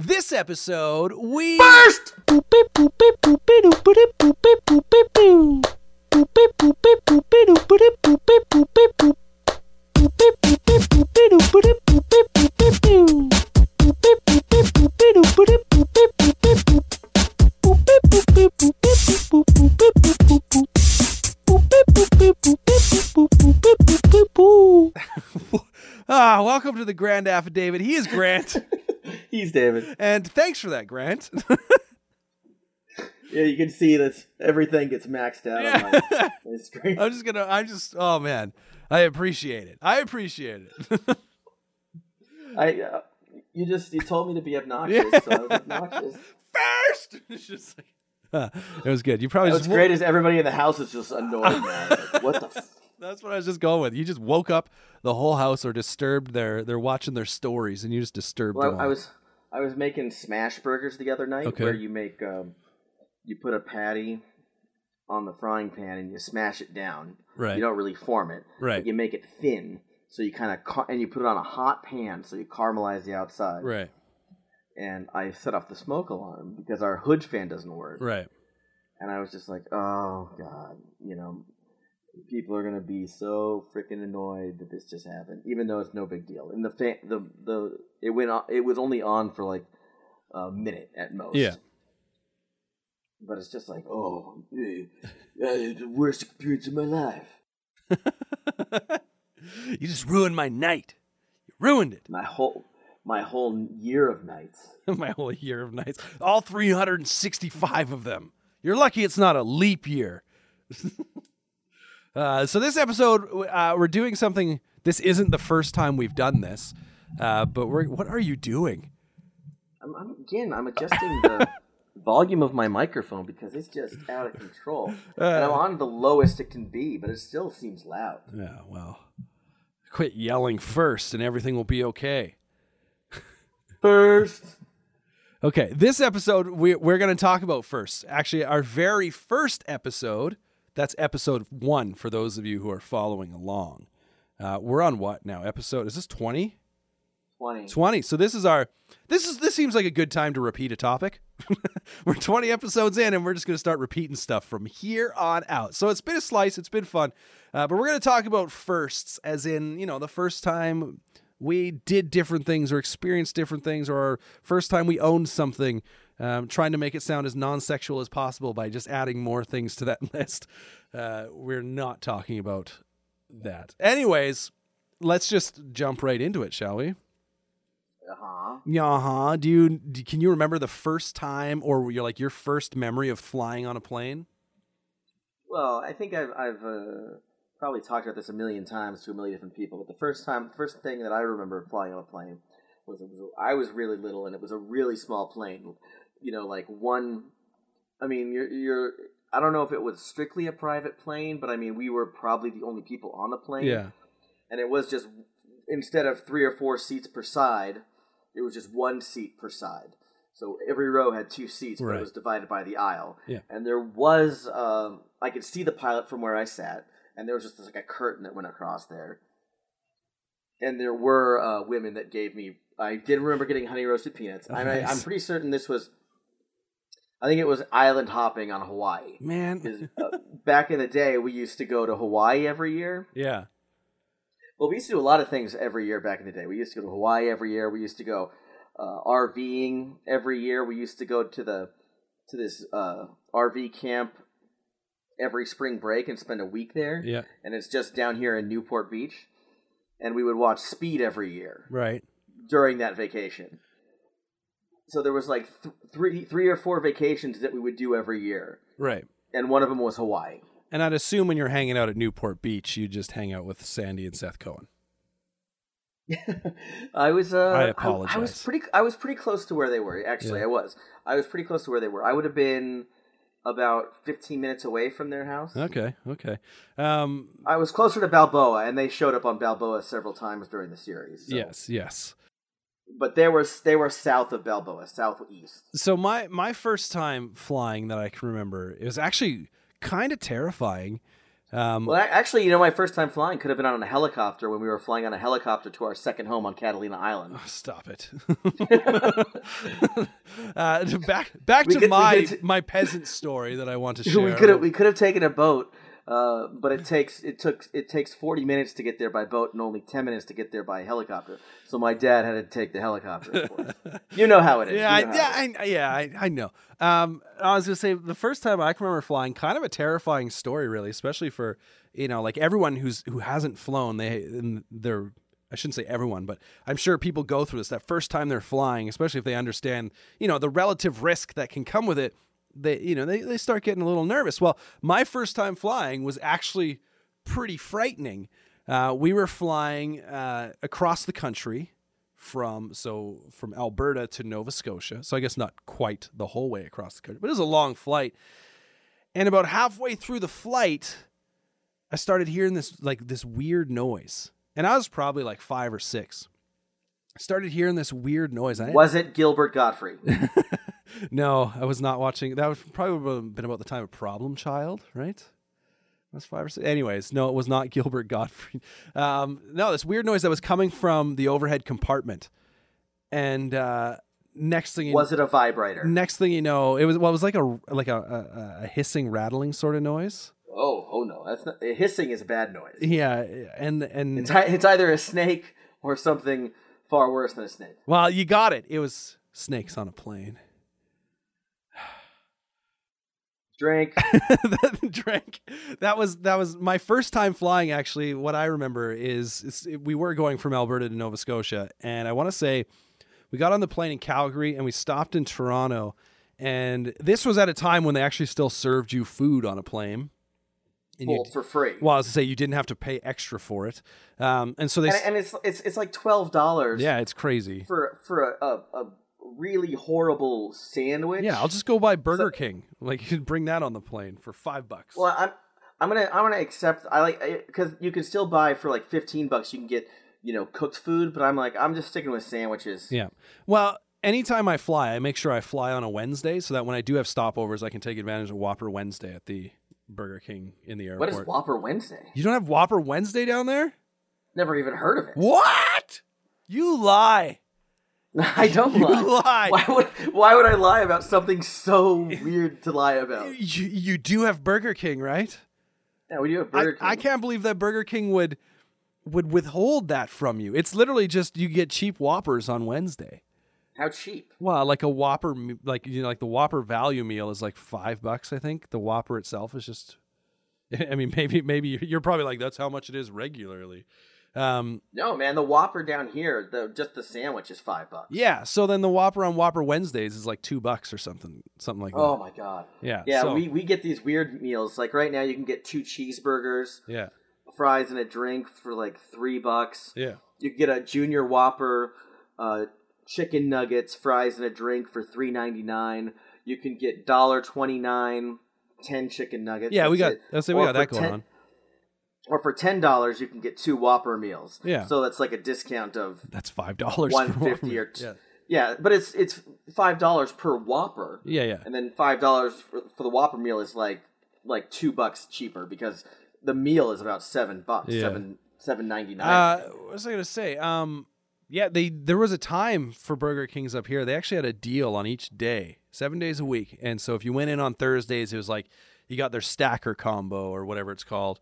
This episode, we... First! Welcome to the Grand Affidavit. He is Grant. He's David. And thanks for that, Grant. Yeah, you can see that everything gets maxed out on my screen. Oh man, I appreciate it. You told me to be obnoxious, so I was obnoxious. First! It's just like, it was good. You probably What's great is everybody in the house is just annoyed now. Like, what the That's what I was just going with. You just woke up, the whole house are disturbed. They're watching their stories, and you just disturbed them all. I was making smash burgers the other night, where you make you put a patty on the frying pan and you smash it down. Right. You don't really form it. Right. But you make it thin, so you kind of and you put it on a hot pan, so you caramelize the outside. Right. And I set off the smoke alarm because our hood fan doesn't work. Right. And I was just like, oh god, people are gonna be so freaking annoyed that this just happened, even though it's no big deal. And it went on. It was only on for like a minute at most. Yeah. But it's just like, the worst experience of my life. You just ruined my night. You ruined it. My whole year of nights. My whole year of nights. All 365 of them. You're lucky it's not a leap year. So this episode, we're doing something. This isn't the first time we've done this, but what are you doing? I'm adjusting the volume of my microphone because it's just out of control. And I'm on the lowest it can be, but it still seems loud. Yeah, well, quit yelling first and everything will be okay. First. Okay, this episode, we're going to talk about first. Actually, our very first episode, that's episode 1 for those of you who are following along. We're on what now? Is this 20? 20. So this seems like a good time to repeat a topic. We're 20 episodes in and we're just going to start repeating stuff from here on out. So it's been a slice. It's been fun. But we're going to talk about firsts, as in, the first time we did different things or experienced different things, or our first time we owned something, trying to make it sound as non-sexual as possible by just adding more things to that list. We're not talking about that. Anyways, let's just jump right into it, shall we? Uh-huh. Can you remember the first time, or your first memory of flying on a plane? Well, I think I've probably talked about this a million times to a million different people, but the first thing that I remember flying on a plane was I was really little, and it was a really small plane. Like one. I mean, I don't know if it was strictly a private plane, but I mean, we were probably the only people on the plane. Yeah. And it was just, instead of 3 or 4 seats per side, it was just 1 seat per side. So every row had 2 seats, but right. It was divided by the aisle. Yeah. And there was, I could see the pilot from where I sat, and there was just like a curtain that went across there. And there were women that gave me, I did remember getting honey roasted peanuts. Oh, nice. Nice. I'm pretty certain I think it was island hopping on Hawaii. Man. Back in the day, we used to go to Hawaii every year. Yeah. Well, we used to do a lot of things every year back in the day. We used to go to Hawaii every year. We used to go RVing every year. We used to go to this RV camp every spring break and spend a week there. Yeah. And it's just down here in Newport Beach. And we would watch Speed every year. Right. During that vacation. So there was like three or 4 vacations that we would do every year. Right. And one of them was Hawaii. And I'd assume when you're hanging out at Newport Beach, you just hang out with Sandy and Seth Cohen. I apologize. I was pretty close to where they were. Actually, yeah. I was pretty close to where they were. I would have been about 15 minutes away from their house. Okay. I was closer to Balboa, and they showed up on Balboa several times during the series. So. Yes. But they were south of Balboa, southeast. So my first time flying that I can remember, it was actually kind of terrifying. Well, actually, my first time flying could have been on a helicopter when we were flying on a helicopter to our second home on Catalina Island. Oh, stop it. Back to my peasant story that I want to share. We could have taken a boat, but it takes 40 minutes to get there by boat and only 10 minutes to get there by helicopter. So my dad had to take the helicopter. You know how it is. I know. I was gonna say the first time I can remember flying, kind of a terrifying story, really, especially for like everyone who hasn't flown. They're I shouldn't say everyone, but I'm sure people go through this. That first time they're flying, especially if they understand the relative risk that can come with it. They start getting a little nervous. Well, my first time flying was actually pretty frightening. We were flying across the country from Alberta to Nova Scotia. So I guess not quite the whole way across the country, but it was a long flight. And about halfway through the flight, I started hearing this weird noise. And I was probably like 5 or 6. I started hearing this weird noise. Was it Gilbert Gottfried? No, I was not watching. That was probably been about the time of Problem Child, right? That was 5 or 6. Anyways, no, it was not Gilbert Gottfried. No, this weird noise that was coming from the overhead compartment. And next thing was it a vibrator? Next thing you know, it was like a hissing, rattling sort of noise. Oh no, that's not. Hissing is a bad noise. Yeah, and it's either a snake or something far worse than a snake. Well, you got it. It was snakes on a plane. Drink. Drink. That was my first time flying. Actually, what I remember is we were going from Alberta to Nova Scotia, and I want to say we got on the plane in Calgary and we stopped in Toronto, and this was at a time when they actually still served you food on a plane. For free. Well, I was to say you didn't have to pay extra for it, and so it's like $12. Yeah, it's crazy for a really horrible sandwich. Yeah, I'll just go buy Burger King. Like you can bring that on the plane for $5. Well, I'm gonna accept. I like because you can still buy for like $15. You can get cooked food, but I'm just sticking with sandwiches. Yeah. Well, anytime I fly, I make sure I fly on a Wednesday so that when I do have stopovers, I can take advantage of Whopper Wednesday at the Burger King in the airport. What is Whopper Wednesday? You don't have Whopper Wednesday down there? Never even heard of it. What? You lie. I don't lie. Why would I lie about something so weird to lie about? You do have Burger King, right? Yeah, we do have Burger King. I can't believe that Burger King would withhold that from you. It's literally just you get cheap Whoppers on Wednesday. How cheap? Well, like a Whopper, like the Whopper value meal is like $5, I think. The Whopper itself is just, I mean, maybe you're probably like, that's how much it is regularly. No, man, the Whopper down here, just the sandwich is $5. Yeah, so then the Whopper on Whopper Wednesdays is like $2 or something like that. Oh my god. Yeah. Yeah, so, we get these weird meals. Like right now, you can get 2 cheeseburgers, yeah, fries, and a drink for like $3. Yeah. You can get a junior Whopper, chicken nuggets, fries, and a drink for $3.99. You can get $1.29, 10 chicken nuggets. Yeah, we got that going on. Or for $10, you can get 2 Whopper meals. Yeah, so that's like a discount of that's $5. $1.50 or yeah, but it's $5 per Whopper. Yeah. And then $5 for the Whopper meal is like $2 cheaper because the meal is about $7. Yeah. $7.99. What was I gonna say? Yeah, there was a time for Burger Kings up here. They actually had a deal on each day, 7 days a week. And so if you went in on Thursdays, it was like you got their stacker combo or whatever it's called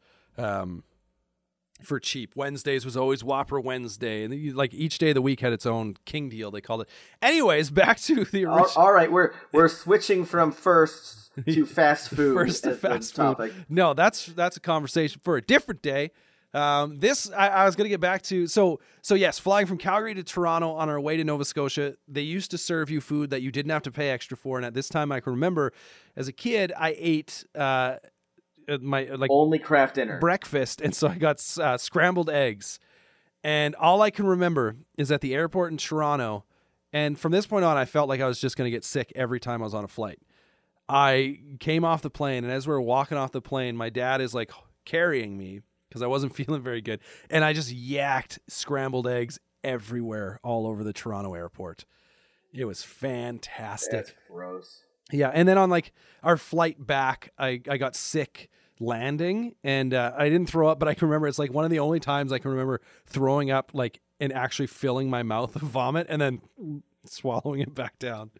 for cheap. Wednesdays was always Whopper Wednesday. And like each day of the week had its own king deal, they called it. Anyways, back to the original. All right, we're switching from first to fast food. First to fast food. Topic. No, that's a conversation for a different day. This I was going to get back to. So yes, flying from Calgary to Toronto on our way to Nova Scotia, they used to serve you food that you didn't have to pay extra for. And at this time, I can remember as a kid, I ate my only craft dinner breakfast, and so I got scrambled eggs. And all I can remember is at the airport in Toronto. And from this point on, I felt like I was just going to get sick every time I was on a flight. I came off the plane, and as we were walking off the plane, my dad is like carrying me because I wasn't feeling very good. And I just yacked scrambled eggs everywhere all over the Toronto airport. It was fantastic. That's gross. Yeah, and then on like our flight back, I got sick landing, and I didn't throw up, but I can remember it's like one of the only times I can remember throwing up, like, and actually filling my mouth with vomit and then swallowing it back down.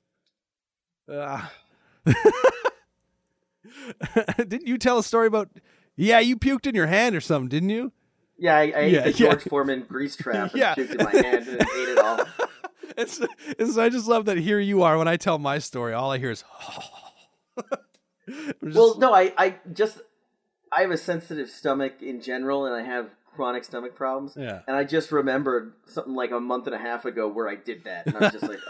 Didn't you tell a story about? Yeah, you puked in your hand or something, didn't you? Yeah, I ate the George Foreman grease trap and puked in my hand and ate it all. I just love that here you are when I tell my story, all I hear is Well, no, I have a sensitive stomach in general, and I have chronic stomach problems. Yeah. And I just remembered something like a month and a half ago where I did that, and I was just like,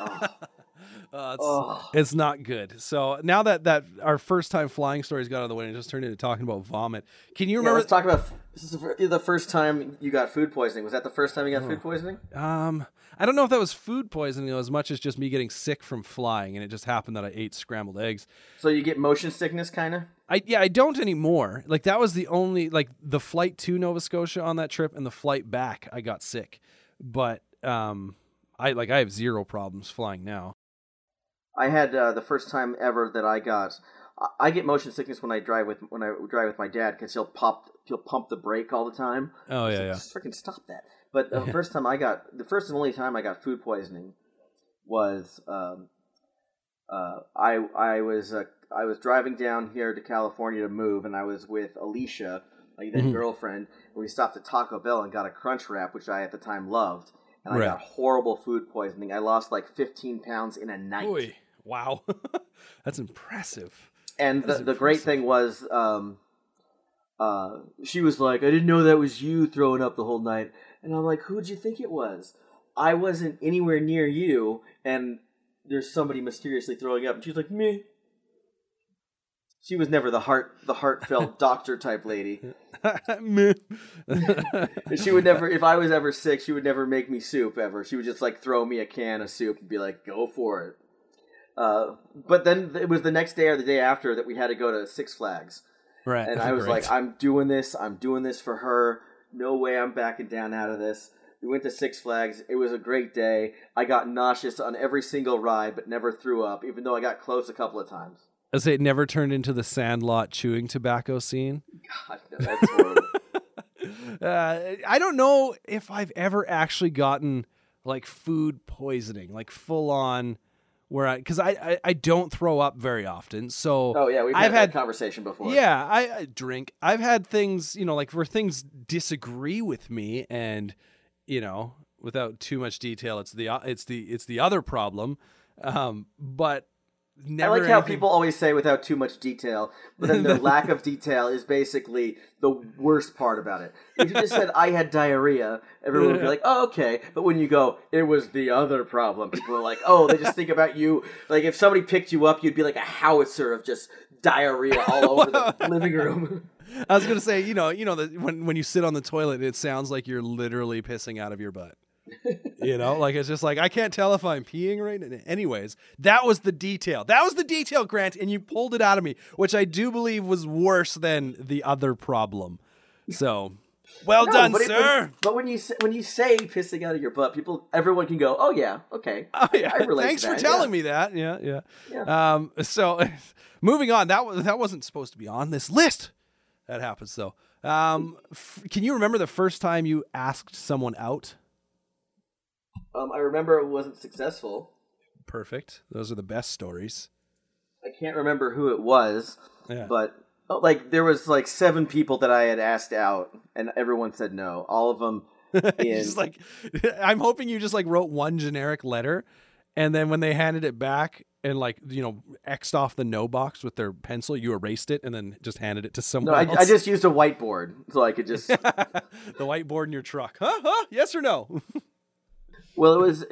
it's not good. So now that our first time flying stories got out of the way and just turned into talking about vomit, can you remember? Let's talk about this is the first time you got food poisoning. Was that the first time you got food poisoning? I don't know if that was food poisoning as much as just me getting sick from flying, and it just happened that I ate scrambled eggs. So you get motion sickness, kind of? I don't anymore. Like, that was the only, like, the flight to Nova Scotia on that trip and the flight back, I got sick. But I have zero problems flying now. I had the first time ever that I get motion sickness when I drive with my dad, because he'll pump the brake all the time. Oh yeah, Just freaking stop that. But the first and only time I got food poisoning was I was driving down here to California to move, and I was with Alicia, my then girlfriend, and we stopped at Taco Bell and got a Crunch Wrap, which I at the time loved, and I got horrible food poisoning. I lost like 15 pounds in a night. Oy. Wow. That's impressive. And the great thing was, she was like, I didn't know that was you throwing up the whole night. And I'm like, who'd you think it was? I wasn't anywhere near you, and there's somebody mysteriously throwing up. And she's like, me. She was never the heartfelt doctor type lady. She would never, if I was ever sick, she would never make me soup ever. She would just like throw me a can of soup and be like, go for it. But then it was the next day or the day after that we had to go to Six Flags. Right. And I was like, I'm doing this for her. No way I'm backing down out of this. We went to Six Flags. It was a great day. I got nauseous on every single ride, but never threw up, even though I got close a couple of times. I say it never turned into the Sandlot chewing tobacco scene. God, no, that's horrible. I don't know if I've ever actually gotten like food poisoning, like full on, because I don't throw up very often. So we've had that conversation before. Yeah, I drink. I've had things, like where things disagree with me, and without too much detail, it's the other problem. But never. I like how people always say without too much detail, but then the lack of detail is basically the worst part about it. If you just said, I had diarrhea, everyone would be like, oh, okay. But when you go, it was the other problem, people are like, oh, they just think about you. Like, if somebody picked you up, you'd be like a howitzer of just diarrhea all over the living room. I was going to say, when you sit on the toilet, it sounds like you're literally pissing out of your butt. Like, it's just like, I can't tell if I'm peeing right now. Anyways, that was the detail, Grant, and you pulled it out of me, which I do believe was worse than the other problem. So well done, sir. But when you say pissing out of your butt, everyone can go, oh yeah, okay. Oh yeah, thanks for telling me that. Yeah. So moving on, that wasn't supposed to be on this list. That happens though. Can you remember the first time you asked someone out? I remember it wasn't successful. Perfect. Those are the best stories. I can't remember who it was, but there was like 7 people that I had asked out, and everyone said no. All of them. Just like, I'm hoping you just like wrote one generic letter, and then when they handed it back and X'd off the no box with their pencil, you erased it and then just handed it to someone else. I just used a whiteboard so I could just the whiteboard in your truck. Huh? Yes or no? Well, it was,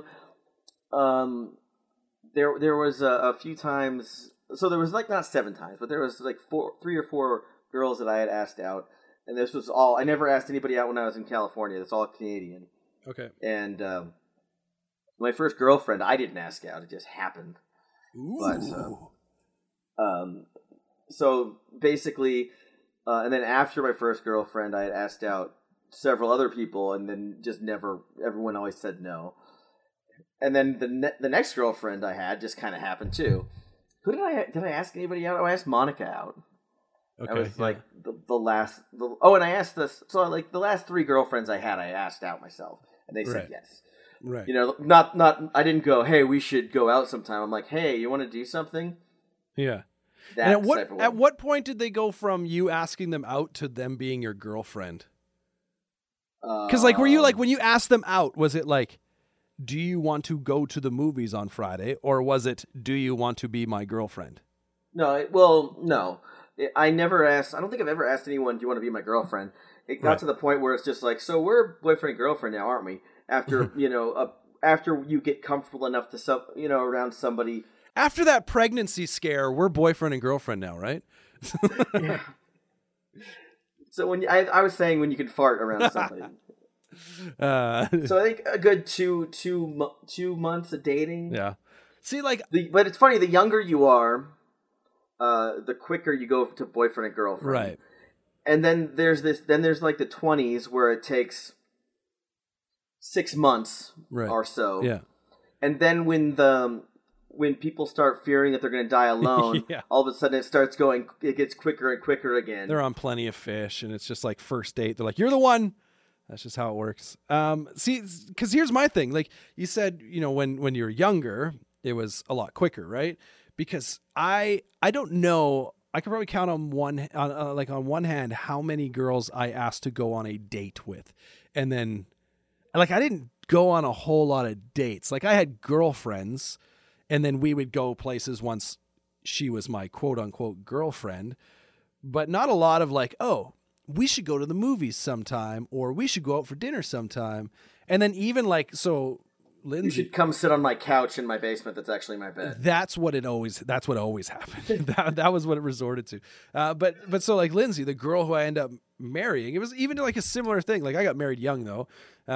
there was a few times, so there was like not 7 times, but there was like 3 or 4 girls that I had asked out, and this was all, I never asked anybody out when I was in California. That's all Canadian. Okay. And my first girlfriend, I didn't ask out, it just happened. Ooh. But, so basically, and then after my first girlfriend, I had asked out several other people, and then just never, everyone always said no. And then the next girlfriend I had just kind of happened too. Who did I ask anybody out? Oh, I asked Monica out. Okay. That was yeah. like the last. And I asked this. So like the last 3 girlfriends I had, I asked out myself, and they said Right. yes. Right. You know, not. I didn't go, hey, we should go out sometime. I'm like, hey, you want to do something? Yeah. That And type of way. at what point did they go from you asking them out to them being your girlfriend? Because like, were you like, when you asked them out, was it like, do you want to go to the movies on Friday, or was it, do you want to be my girlfriend? No. No. I never asked. I don't think I've ever asked anyone, do you want to be my girlfriend? It got Right. to the point where it's just like, so we're boyfriend and girlfriend now, aren't we? After after you get comfortable enough to around somebody. After that pregnancy scare, we're boyfriend and girlfriend now, right? Yeah. So when I was saying when you can fart around somebody. So I think a good two months of dating. Yeah. See, like, But it's funny. The younger you are, the quicker you go to boyfriend and girlfriend. right. And then there's like the 20s where it takes 6 months Right. or so. Yeah. And then when people start fearing that they're going to die alone, Yeah. all of a sudden it gets quicker and quicker again. They're on Plenty of Fish, and it's just like first date. They're like, you're the one. That's just how it works. See, because here's my thing. Like you said, when you were younger, it was a lot quicker, right? Because I don't know. I could probably count on one hand how many girls I asked to go on a date with, and then like I didn't go on a whole lot of dates. Like I had girlfriends, and then we would go places once she was my quote unquote girlfriend, but not a lot of like, oh, we should go to the movies sometime, or we should go out for dinner sometime. And then even like, so Lindsay, You should come sit on my couch in my basement. That's actually my bed. that's what always happened. that was what it resorted to. But so like Lindsay, the girl who I ended up marrying, it was even like a similar thing. Like I got married young though.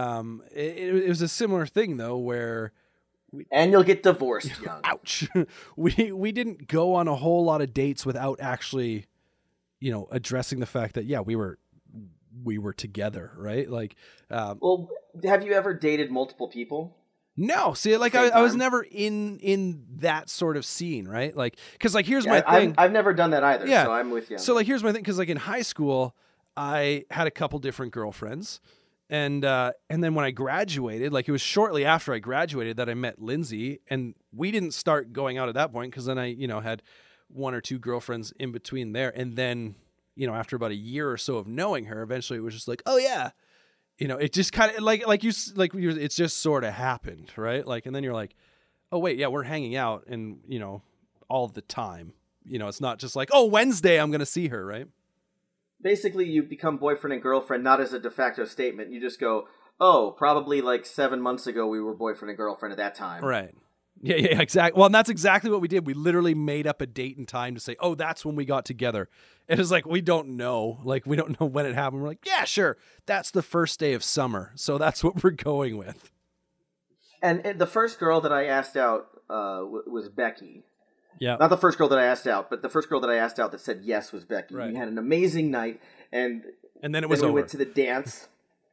It was a similar thing though, where And you'll get divorced young. ouch, we didn't go on a whole lot of dates without actually, addressing the fact that, yeah, we were together. Right. Like, Well, have you ever dated multiple people? no, see, like Same I was time? never in that sort of scene, right? Like, because like here's Yeah, my thing. I've never done that either, Yeah. so I'm with you. So like here's my thing, because like in high school, I had a couple different girlfriends, and then when I graduated, like it was shortly after I graduated that I met Lindsay, and we didn't start going out at that point because then I had one or two girlfriends in between there, and then after about a year or so of knowing her, eventually it was just like, oh yeah. It just kind of it's just sort of happened, right? Like, and then you're like, oh wait, yeah, we're hanging out, and all the time. It's not just like, oh, Wednesday I'm gonna see her, right? Basically, you become boyfriend and girlfriend, not as a de facto statement. You just go, oh, probably like 7 months ago we were boyfriend and girlfriend at that time. Right. Yeah, exactly. Well, and that's exactly what we did. We literally made up a date and time to say, oh, that's when we got together. It was like, we don't know. Like, we don't know when it happened. We're like, yeah, sure. That's the first day of summer. So that's what we're going with. And the first girl that I asked out was Becky. Yeah. Not the first girl that I asked out, but the first girl that I asked out that said yes was Becky. Right. We had an amazing night, and then it was we over. went to the dance.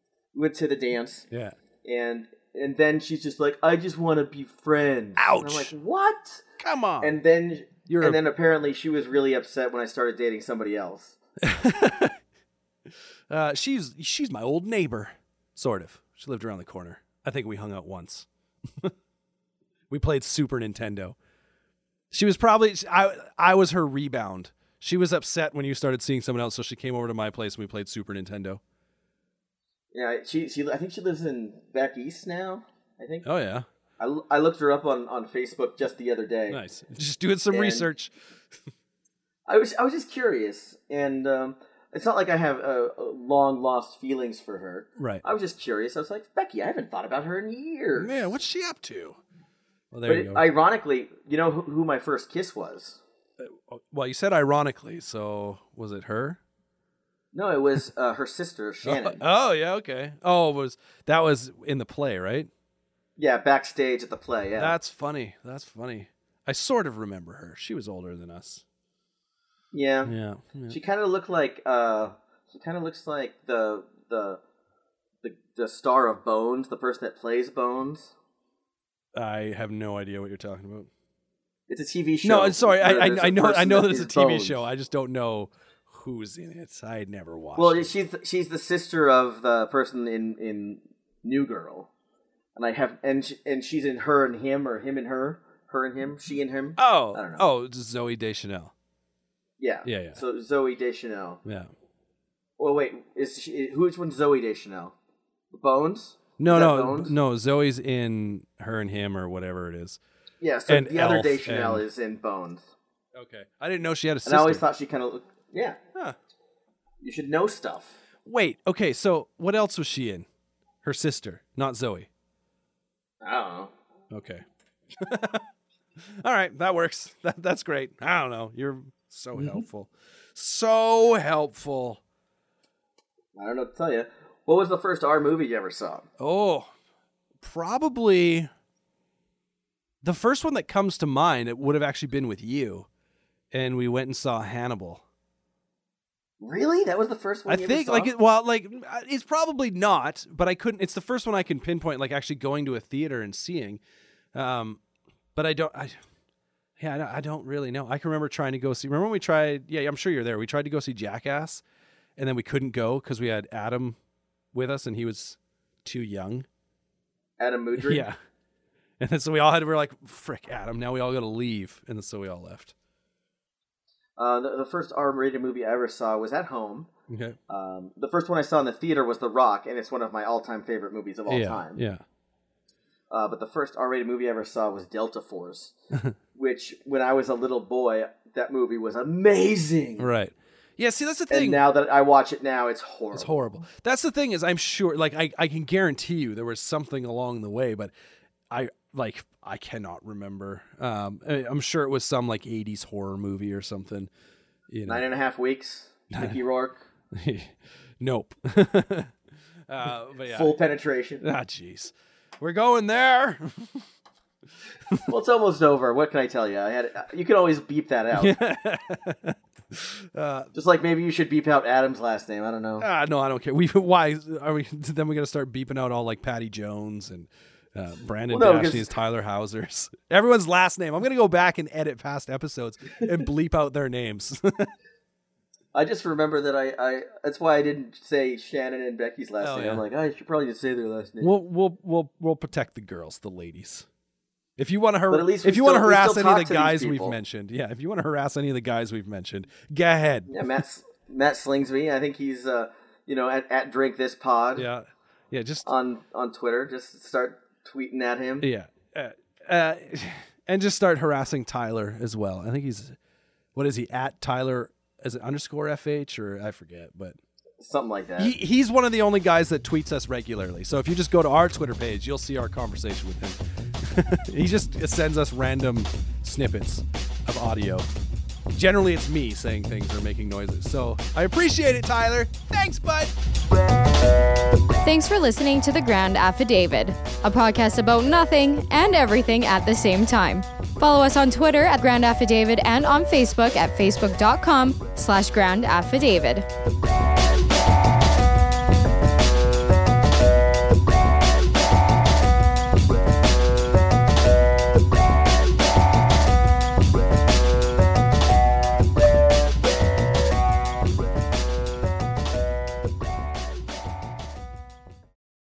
Yeah. And then she's just like, I just want to be friends. Ouch. And I'm like, what? Come on. And then then apparently she was really upset when I started dating somebody else. She's my old neighbor, sort of. She lived around the corner. I think we hung out once. We played Super Nintendo. She was probably I was her rebound. She was upset when you started seeing someone else, so she came over to my place and we played Super Nintendo. Yeah, she I think she lives in back east now. I think. Oh yeah, I looked her up on Facebook just the other day. nice. Just doing some research. I was just curious, and it's not like I have long lost feelings for her. Right. I was just curious. I was like, Becky, I haven't thought about her in years. Yeah, what's she up to? Well, there you go. Ironically, you know who my first kiss was? Well, you said ironically, so was it her? No, it was her sister, Shannon. Oh yeah, okay. Oh, that was in the play, right? Yeah, backstage at the play. Yeah, That's funny. I sort of remember her. She was older than us. yeah. Yeah. She kind of looked like the star of Bones, the person that plays Bones. I have no idea what you're talking about. It's a TV show. No, sorry. where there's I a know person that it's a is TV Bones. show. I just don't know who's in it. I never watched. Well, it. she's the sister of the person in New Girl, and she's in Her and Him, or Him and Her and Him, She and Him. Oh, I don't know. Oh, Zooey Deschanel. Yeah. So Zooey Deschanel. Yeah. Well, wait, which one's Zooey Deschanel? Bones? No. Zoe's in Her and Him or whatever it is. Yeah. So and the other Elf Deschanel and- is in Bones. Okay, I didn't know she had a sister. And I always thought she kind of looked. Yeah. Huh. You should know stuff. Wait. Okay. So what else was she in? Her sister, not Zoe. I don't know. Okay. All right, that works. That's great. I don't know. You're so helpful. So helpful. I don't know what to tell you. What was the first R movie you ever saw? Oh, probably the first one that comes to mind, it would have actually been with you. And we went and saw Hannibal. Really? That was the first one you ever saw? It's probably not, but I couldn't. It's the first one I can pinpoint, like actually going to a theater and seeing. But I don't really know. I can remember trying to go see. Remember when we tried? Yeah, I'm sure you're there. We tried to go see Jackass, and then we couldn't go because we had Adam with us, and he was too young. Adam Mudry? Yeah. And then so we're like, frick, Adam. Now we all got to leave, and then so we all left. The first R-rated movie I ever saw was at home. Okay. The first one I saw in the theater was The Rock, and it's one of my all-time favorite movies of all time. Yeah. But the first R-rated movie I ever saw was Delta Force, which, when I was a little boy, that movie was amazing. Right. Yeah, see, that's the thing. And now that I watch it now, it's horrible. It's horrible. That's the thing is, I'm sure, like, I can guarantee you there was something along the way, but I cannot remember. I'm sure it was some, like, 80s horror movie or something. You know. 9.5 Weeks, Mickey Rourke. Nope. But yeah. Full penetration. Ah, jeez. We're going there. Well, it's almost over. What can I tell you? You can always beep that out. Just like maybe you should beep out Adam's last name. I don't know. No, I don't care. Why are we? Then we got to start beeping out all like Patty Jones and Brandon Dashney's, Tyler Hauser's, everyone's last name. I'm gonna go back and edit past episodes and bleep out their names. I just remember that that's why I didn't say Shannon and Becky's last name. Yeah. I'm like, I should probably just say their last name. We'll protect the girls, the ladies. If you want to harass any of the guys we've mentioned, if you want to harass any of the guys we've mentioned, go ahead. Yeah, Matt Slingsby. I think he's at Drink This Pod. Yeah, just on Twitter. Just start tweeting at him. Yeah, and just start harassing Tyler as well. I think he's, what is he, at Tyler? Is it _FH or I forget, but something like that. He's one of the only guys that tweets us regularly. So if you just go to our Twitter page, you'll see our conversation with him. He just sends us random snippets of audio. Generally, it's me saying things or making noises. So I appreciate it, Tyler. Thanks, bud. Thanks for listening to The Grand Affidavit, a podcast about nothing and everything at the same time. Follow us on Twitter at Grand Affidavit and on Facebook at facebook.com/Grand Affidavit.